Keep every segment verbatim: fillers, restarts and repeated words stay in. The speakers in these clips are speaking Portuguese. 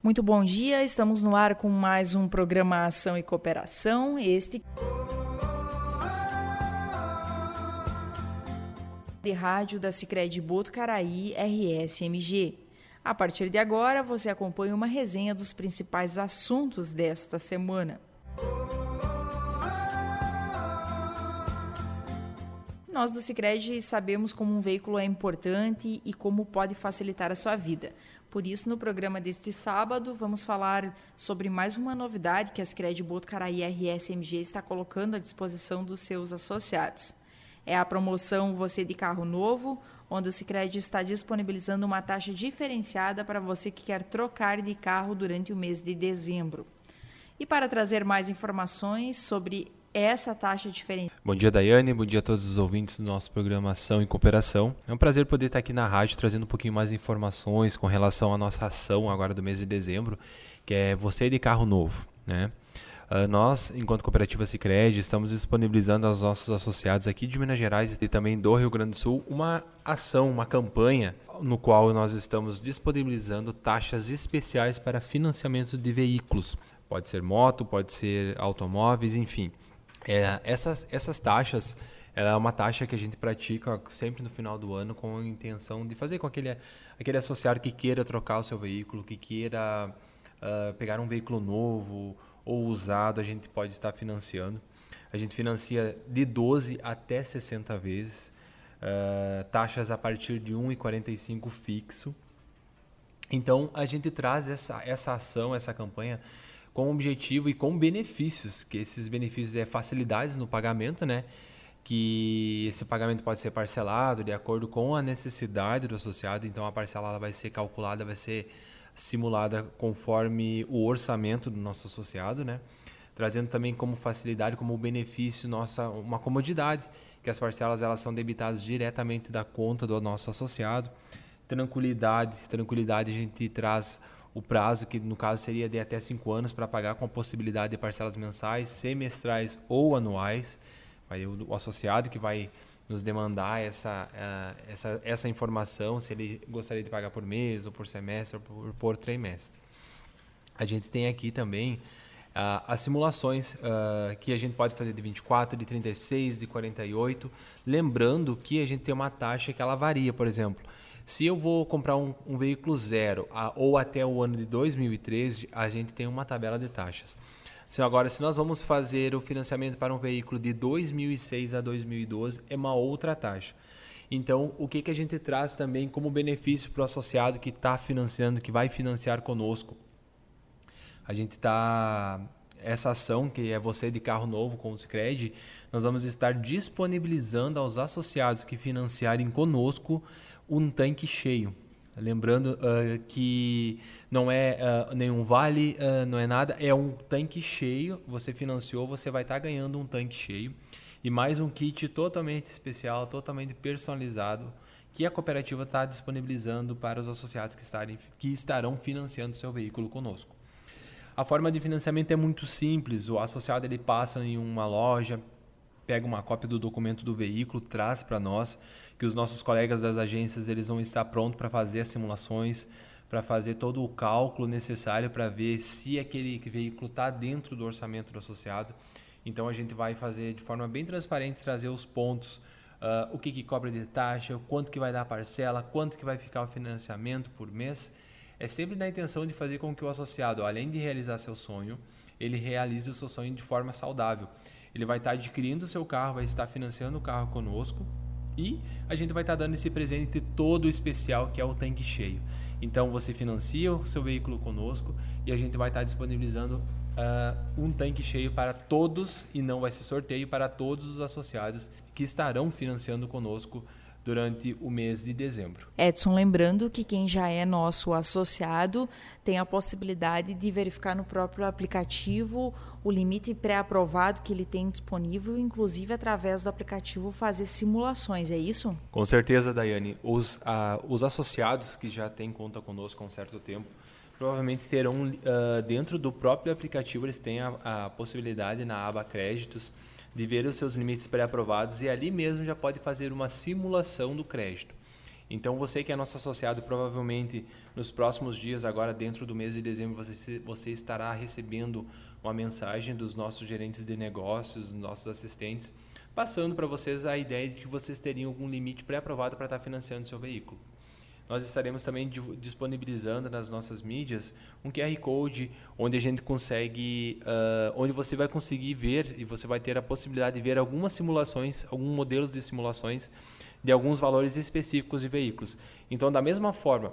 Muito bom dia, estamos no ar com mais um programa Ação e Cooperação, este de rádio da Sicredi Botucaraí R S M G. A partir de agora, você acompanha uma resenha dos principais assuntos desta semana. Nós do Sicredi sabemos como um veículo é importante e como pode facilitar a sua vida. Por isso, no programa deste sábado, vamos falar sobre mais uma novidade que a Sicredi Botucaraí R S M G está colocando à disposição dos seus associados. É a promoção Você de Carro Novo, onde o Sicredi está disponibilizando uma taxa diferenciada para você que quer trocar de carro durante o mês de dezembro. E para trazer mais informações sobre essa taxa diferente. Bom dia, Daiane. Bom dia a todos os ouvintes do nosso programa Ação e Cooperação. É um prazer poder estar aqui na rádio trazendo um pouquinho mais de informações com relação à nossa ação agora do mês de dezembro, que é Você de Carro Novo, né? Uh, nós, enquanto Cooperativa Sicredi, estamos disponibilizando aos nossos associados aqui de Minas Gerais e também do Rio Grande do Sul uma ação, uma campanha no qual nós estamos disponibilizando taxas especiais para financiamento de veículos. Pode ser moto, pode ser automóveis, enfim. É, essas, essas taxas, ela é uma taxa que a gente pratica sempre no final do ano com a intenção de fazer com aquele, aquele associado que queira trocar o seu veículo, que queira uh, pegar um veículo novo ou usado, a gente pode estar financiando. A gente financia de doze até sessenta vezes, uh, taxas a partir de um vírgula quarenta e cinco fixo. Então, a gente traz essa, essa ação, essa campanha com objetivo e com benefícios, que esses benefícios é facilidades no pagamento, né? Que esse pagamento pode ser parcelado de acordo com a necessidade do associado, então a parcela ela vai ser calculada, vai ser simulada conforme o orçamento do nosso associado, né? Trazendo também como facilidade, como benefício, nossa, uma comodidade, que as parcelas elas são debitadas diretamente da conta do nosso associado. Tranquilidade, tranquilidade a gente traz o prazo, que no caso seria de até cinco anos para pagar, com a possibilidade de parcelas mensais, semestrais ou anuais. Vai o, o associado que vai nos demandar essa, uh, essa, essa informação, se ele gostaria de pagar por mês, ou por semestre, ou por, por trimestre. A gente tem aqui também uh, as simulações uh, que a gente pode fazer de vinte e quatro, de trinta e seis, de quarenta e oito, lembrando que a gente tem uma taxa que ela varia, por exemplo. Se eu vou comprar um, um veículo zero a, ou até o ano de dois mil e treze, a gente tem uma tabela de taxas. Agora, se nós vamos fazer o financiamento para um veículo de dois mil e seis a dois mil e doze, é uma outra taxa. Então, o que, que a gente traz também como benefício para o associado que está financiando, que vai financiar conosco? A gente está... Essa ação, que é Você de Carro Novo com o Sicredi, nós vamos estar disponibilizando aos associados que financiarem conosco um tanque cheio. Lembrando uh, que não é uh, nenhum vale, uh, não é nada, é um tanque cheio. Você financiou, você vai estar tá ganhando um tanque cheio e mais um kit totalmente especial, totalmente personalizado, que a cooperativa está disponibilizando para os associados que, estarem, que estarão financiando seu veículo conosco. A forma de financiamento é muito simples. O associado ele passa em uma loja, pega uma cópia do documento do veículo, traz para nós, que os nossos colegas das agências eles vão estar prontos para fazer as simulações, para fazer todo o cálculo necessário para ver se aquele veículo está dentro do orçamento do associado. Então a gente vai fazer de forma bem transparente, trazer os pontos, uh, o que, que cobra de taxa, quanto que vai dar a parcela, quanto que vai ficar o financiamento por mês. É sempre na intenção de fazer com que o associado, além de realizar seu sonho, ele realize o seu sonho de forma saudável. Ele vai estar adquirindo o seu carro, vai estar financiando o carro conosco e a gente vai estar dando esse presente todo especial que é o tanque cheio. Então você financia o seu veículo conosco e a gente vai estar disponibilizando uh, um tanque cheio para todos, e não vai ser sorteio, para todos os associados que estarão financiando conosco durante o mês de dezembro. Edson, lembrando que quem já é nosso associado tem a possibilidade de verificar no próprio aplicativo o limite pré-aprovado que ele tem disponível, inclusive através do aplicativo fazer simulações, é isso? Com certeza, Daiane. Os, ah, os associados que já têm conta conosco há um certo tempo, provavelmente terão uh, dentro do próprio aplicativo, eles têm a, a possibilidade na aba créditos de ver os seus limites pré-aprovados e ali mesmo já pode fazer uma simulação do crédito. Então, você que é nosso associado, provavelmente nos próximos dias, agora dentro do mês de dezembro, você, você estará recebendo uma mensagem dos nossos gerentes de negócios, dos nossos assistentes, passando para vocês a ideia de que vocês teriam algum limite pré-aprovado para estar financiando seu veículo. Nós estaremos também disponibilizando nas nossas mídias um Q R Code onde a gente consegue, uh, onde você vai conseguir ver e você vai ter a possibilidade de ver algumas simulações, alguns modelos de simulações de alguns valores específicos de veículos. Então, da mesma forma,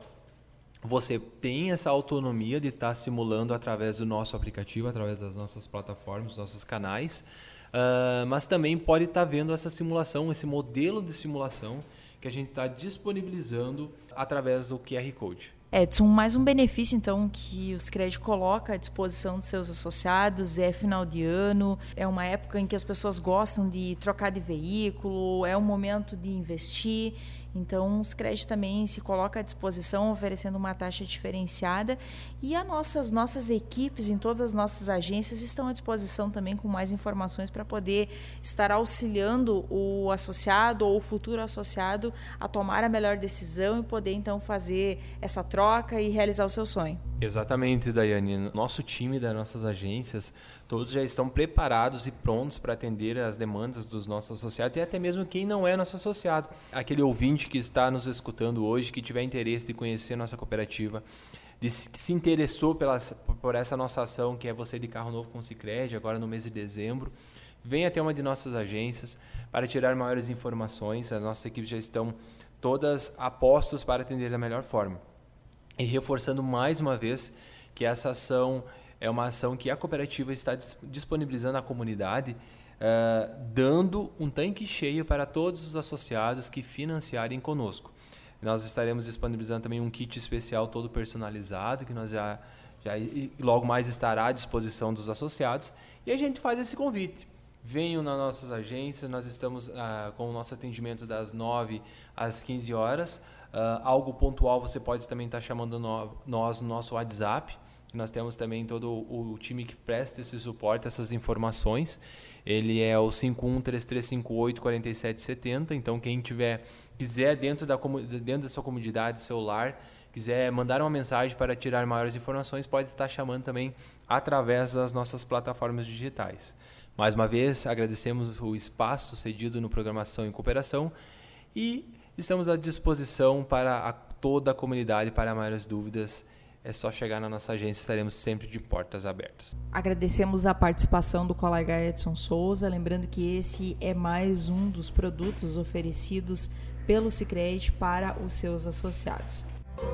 você tem essa autonomia de estar simulando através do nosso aplicativo, através das nossas plataformas, dos nossos canais, uh, mas também pode estar vendo essa simulação, esse modelo de simulação que a gente está disponibilizando através do Q R Code. Edson, mais um benefício então que o Sicredi coloca à disposição dos seus associados é final de ano, é uma época em que as pessoas gostam de trocar de veículo, é um momento de investir. Então, o Sicredi também se coloca à disposição, oferecendo uma taxa diferenciada, e as nossas, nossas equipes em todas as nossas agências estão à disposição também com mais informações para poder estar auxiliando o associado ou o futuro associado a tomar a melhor decisão e poder então fazer essa troca e realizar o seu sonho. Exatamente, Daiane. Nosso time das nossas agências, todos já estão preparados e prontos para atender as demandas dos nossos associados e até mesmo quem não é nosso associado. Aquele ouvinte que está nos escutando hoje, que tiver interesse de conhecer nossa cooperativa, de se, que se interessou pela, por essa nossa ação, que é Você de Carro Novo com o Sicredi, agora no mês de dezembro, venha até uma de nossas agências para tirar maiores informações. As nossas equipes já estão todas a postos para atender da melhor forma. E reforçando mais uma vez que essa ação é uma ação que a cooperativa está disponibilizando à comunidade, uh, dando um tanque cheio para todos os associados que financiarem conosco. Nós estaremos disponibilizando também um kit especial todo personalizado, que nós já, já logo mais estará à disposição dos associados. E a gente faz esse convite. Venham nas nossas agências, nós estamos uh, com o nosso atendimento das nove às quinze horas. Uh, algo pontual você pode também estar chamando no, nós no nosso WhatsApp. Nós temos também todo o, o time que presta esse suporte, essas informações. Ele é o cinco um três três cinco oito quatro sete sete zero. Então, quem tiver, quiser dentro da, dentro da sua comunidade celular, quiser mandar uma mensagem para tirar maiores informações, pode estar chamando também através das nossas plataformas digitais. Mais uma vez, agradecemos o espaço cedido no Programação em Cooperação e estamos à disposição para a, toda a comunidade para maiores dúvidas. É só chegar na nossa agência, estaremos sempre de portas abertas. Agradecemos a participação do colega Edson Souza, lembrando que esse é mais um dos produtos oferecidos pelo Sicredi para os seus associados.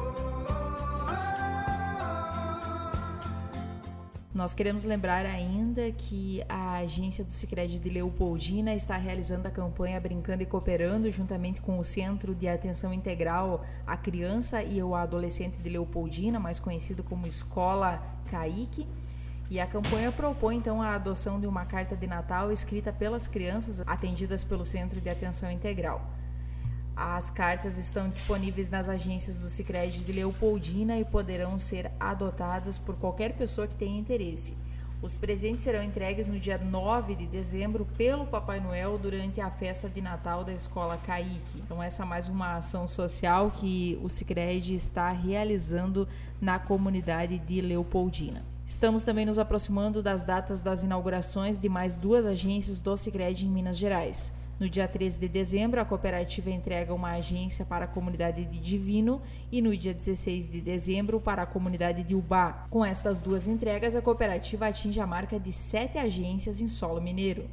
Nós queremos lembrar ainda que a agência do Sicredi de Leopoldina está realizando a campanha Brincando e Cooperando, juntamente com o Centro de Atenção Integral à Criança e ao Adolescente de Leopoldina, mais conhecido como Escola C A I C. E a campanha propõe, então, a adoção de uma carta de Natal escrita pelas crianças atendidas pelo Centro de Atenção Integral. As cartas estão disponíveis nas agências do Sicredi de Leopoldina e poderão ser adotadas por qualquer pessoa que tenha interesse. Os presentes serão entregues no dia nove de dezembro pelo Papai Noel durante a festa de Natal da Escola C A I C. Então, essa é mais uma ação social que o Sicredi está realizando na comunidade de Leopoldina. Estamos também nos aproximando das datas das inaugurações de mais duas agências do Sicredi em Minas Gerais. No dia treze de dezembro, a cooperativa entrega uma agência para a comunidade de Divino e no dia dezesseis de dezembro para a comunidade de Ubá. Com estas duas entregas, a cooperativa atinge a marca de sete agências em solo mineiro.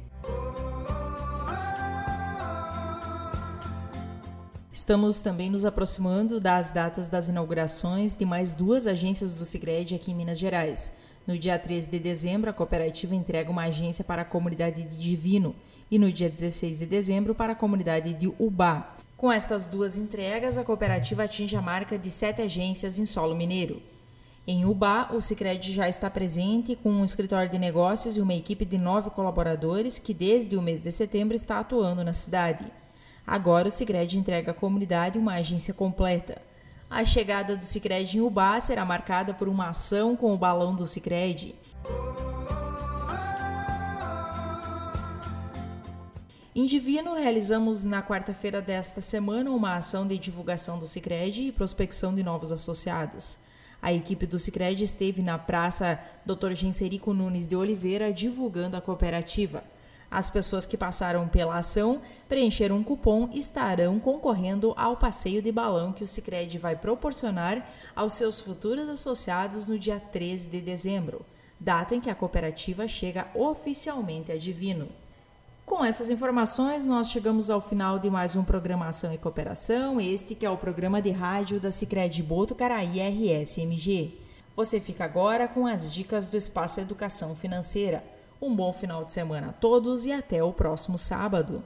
Estamos também nos aproximando das datas das inaugurações de mais duas agências do Sicredi aqui em Minas Gerais. No dia treze de dezembro, a cooperativa entrega uma agência para a comunidade de Divino e no dia dezesseis de dezembro para a comunidade de Ubá. Com estas duas entregas, a cooperativa atinge a marca de sete agências em solo mineiro. Em Ubá, o Sicredi já está presente com um escritório de negócios e uma equipe de nove colaboradores que desde o mês de setembro está atuando na cidade. Agora o Sicredi entrega à comunidade uma agência completa. A chegada do Sicredi em Ubá será marcada por uma ação com o balão do Sicredi. Em Divino, realizamos na quarta-feira desta semana uma ação de divulgação do Sicredi e prospecção de novos associados. A equipe do Sicredi esteve na Praça doutor Genserico Nunes de Oliveira divulgando a cooperativa. As pessoas que passaram pela ação, preencheram um cupom e estarão concorrendo ao passeio de balão que o Sicredi vai proporcionar aos seus futuros associados no dia treze de dezembro, data em que a cooperativa chega oficialmente a Divino. Com essas informações, nós chegamos ao final de mais um Programação e Cooperação, este que é o programa de rádio da Sicredi Botucaraí R S M G. Você fica agora com as dicas do Espaço Educação Financeira. Um bom final de semana a todos e até o próximo sábado.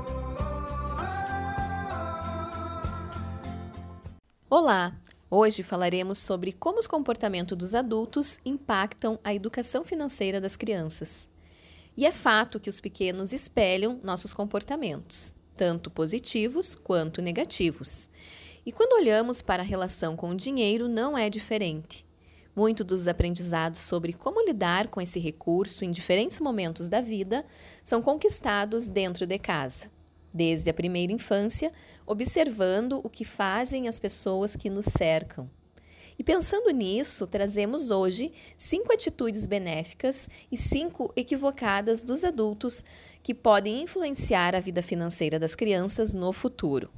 Olá! Hoje falaremos sobre como os comportamentos dos adultos impactam a educação financeira das crianças. E é fato que os pequenos espelham nossos comportamentos, tanto positivos quanto negativos. E quando olhamos para a relação com o dinheiro, não é diferente. Muito dos aprendizados sobre como lidar com esse recurso em diferentes momentos da vida são conquistados dentro de casa, desde a primeira infância, observando o que fazem as pessoas que nos cercam. E pensando nisso, trazemos hoje cinco atitudes benéficas e cinco equivocadas dos adultos que podem influenciar a vida financeira das crianças no futuro.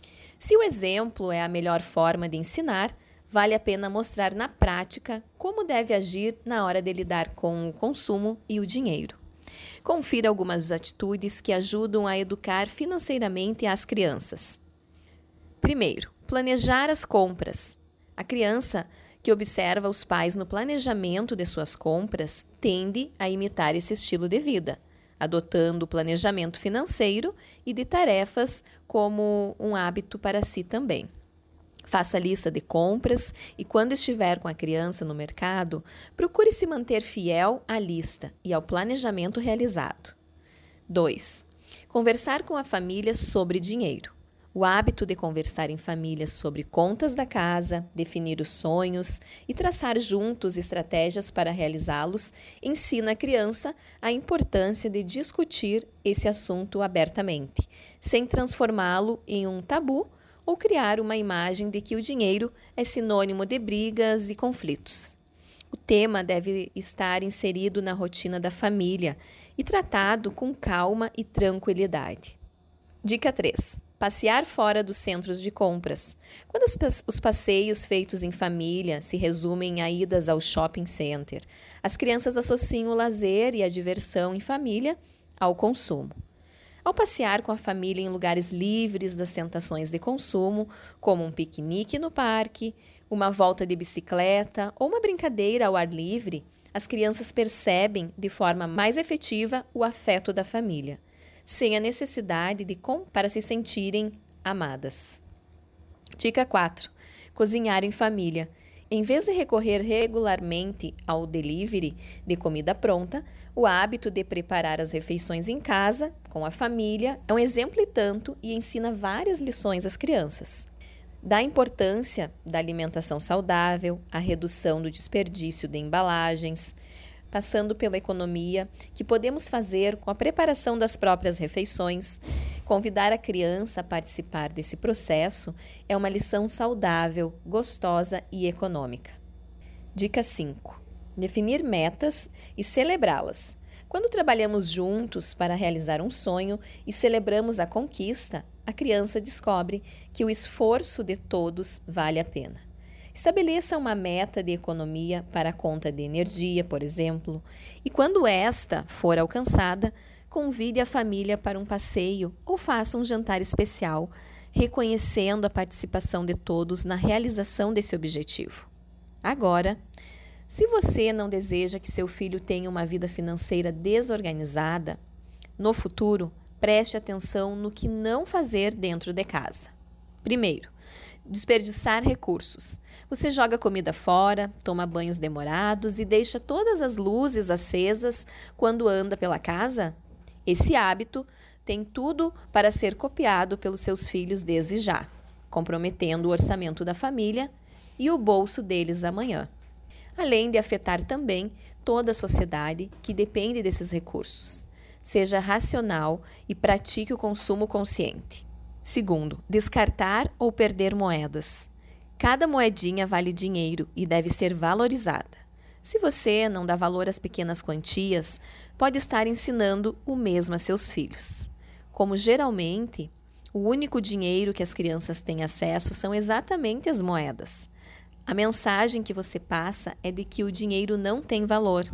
Se o exemplo é a melhor forma de ensinar, vale a pena mostrar na prática como deve agir na hora de lidar com o consumo e o dinheiro. Confira algumas atitudes que ajudam a educar financeiramente as crianças. Primeiro, planejar as compras. A criança que observa os pais no planejamento de suas compras tende a imitar esse estilo de vida, adotando o planejamento financeiro e de tarefas como um hábito para si também. Faça lista de compras e, quando estiver com a criança no mercado, procure se manter fiel à lista e ao planejamento realizado. dois. Conversar com a família sobre dinheiro. O hábito de conversar em família sobre contas da casa, definir os sonhos e traçar juntos estratégias para realizá-los ensina a criança a importância de discutir esse assunto abertamente, sem transformá-lo em um tabu ou criar uma imagem de que o dinheiro é sinônimo de brigas e conflitos. O tema deve estar inserido na rotina da família e tratado com calma e tranquilidade. Dica três. Passear fora dos centros de compras. Quando as, os passeios feitos em família se resumem a idas ao shopping center, as crianças associam o lazer e a diversão em família ao consumo. Ao passear com a família em lugares livres das tentações de consumo, como um piquenique no parque, uma volta de bicicleta ou uma brincadeira ao ar livre, as crianças percebem de forma mais efetiva o afeto da família, sem a necessidade de com para se sentirem amadas. Dica quatro. Cozinhar em família. Em vez de recorrer regularmente ao delivery de comida pronta, o hábito de preparar as refeições em casa, com a família, é um exemplo e tanto e ensina várias lições às crianças. Da importância da alimentação saudável, a redução do desperdício de embalagens, passando pela economia que podemos fazer com a preparação das próprias refeições. Convidar a criança a participar desse processo é uma lição saudável, gostosa e econômica. Dica cinco. Definir metas e celebrá-las. Quando trabalhamos juntos para realizar um sonho e celebramos a conquista, a criança descobre que o esforço de todos vale a pena. Estabeleça uma meta de economia para a conta de energia, por exemplo, e quando esta for alcançada, convide a família para um passeio ou faça um jantar especial, reconhecendo a participação de todos na realização desse objetivo. Agora, se você não deseja que seu filho tenha uma vida financeira desorganizada, no futuro, preste atenção no que não fazer dentro de casa. Primeiro, desperdiçar recursos. Você joga comida fora, toma banhos demorados e deixa todas as luzes acesas quando anda pela casa? Esse hábito tem tudo para ser copiado pelos seus filhos desde já, comprometendo o orçamento da família e o bolso deles amanhã, além de afetar também toda a sociedade que depende desses recursos. seja racional e pratique o consumo consciente. Segundo, descartar ou perder moedas. Cada moedinha vale dinheiro e deve ser valorizada. Se você não dá valor às pequenas quantias, pode estar ensinando o mesmo a seus filhos. Como geralmente, o único dinheiro que as crianças têm acesso são exatamente as moedas. A mensagem que você passa é de que o dinheiro não tem valor.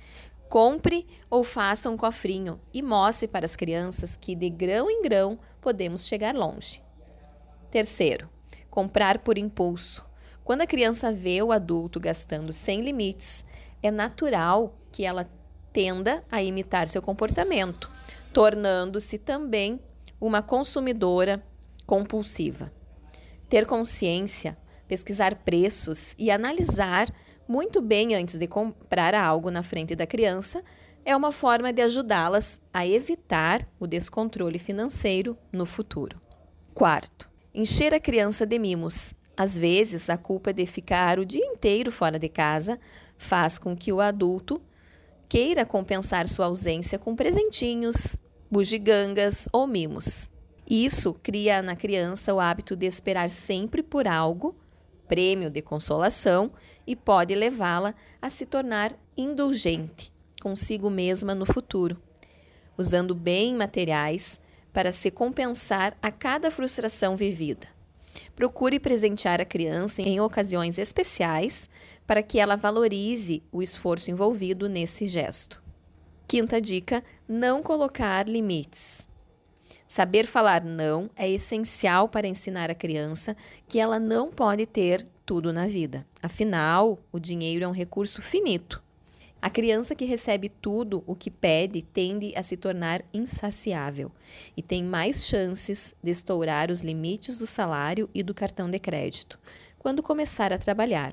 Compre ou faça um cofrinho e mostre para as crianças que de grão em grão podemos chegar longe. Terceiro, comprar por impulso. Quando a criança vê o adulto gastando sem limites, é natural que ela tenda a imitar seu comportamento, tornando-se também uma consumidora compulsiva. Ter consciência, pesquisar preços e analisar muito bem antes de comprar algo na frente da criança é uma forma de ajudá-las a evitar o descontrole financeiro no futuro. Quarto, encher a criança de mimos. Às vezes, a culpa de ficar o dia inteiro fora de casa faz com que o adulto queira compensar sua ausência com presentinhos, bugigangas ou mimos. Isso cria na criança o hábito de esperar sempre por algo, prêmio de consolação, e pode levá-la a se tornar indulgente consigo mesma no futuro, usando bem materiais para se compensar a cada frustração vivida. Procure presentear a criança em ocasiões especiais para que ela valorize o esforço envolvido nesse gesto. Quinta dica, não colocar limites. Saber falar não é essencial para ensinar a criança que ela não pode ter tudo na vida. Afinal, o dinheiro é um recurso finito. A criança que recebe tudo o que pede tende a se tornar insaciável e tem mais chances de estourar os limites do salário e do cartão de crédito quando começar a trabalhar.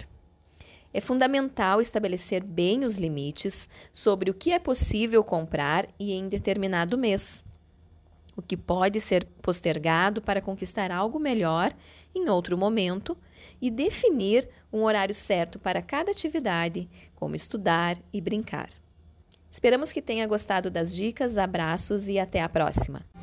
É fundamental estabelecer bem os limites sobre o que é possível comprar e em determinado mês, o que pode ser postergado para conquistar algo melhor em outro momento, e definir um horário certo para cada atividade, como estudar e brincar. Esperamos que tenha gostado das dicas, abraços e até a próxima!